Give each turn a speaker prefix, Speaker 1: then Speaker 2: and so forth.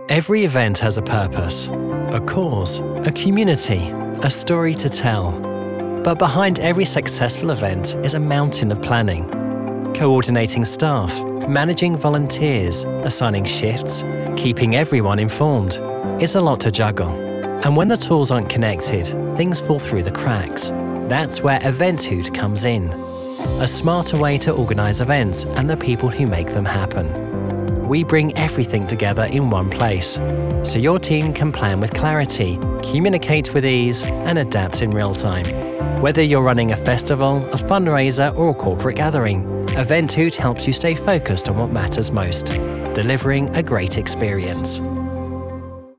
Speaker 1: Every event has a purpose, a cause, a community, a story to tell. But behind every successful event is a mountain of planning. Coordinating staff, managing volunteers, assigning shifts, keeping everyone informed. It's a lot to juggle. And when the tools aren't connected, things fall through the cracks. That's where Eventhoot comes in. A smarter way to organise events and the people who make them happen. We bring everything together in one place, so your team can plan with clarity, communicate with ease, and adapt in real time. Whether you're running a festival, a fundraiser, or a corporate gathering, Eventhoot helps you stay focused on what matters most, delivering a great experience.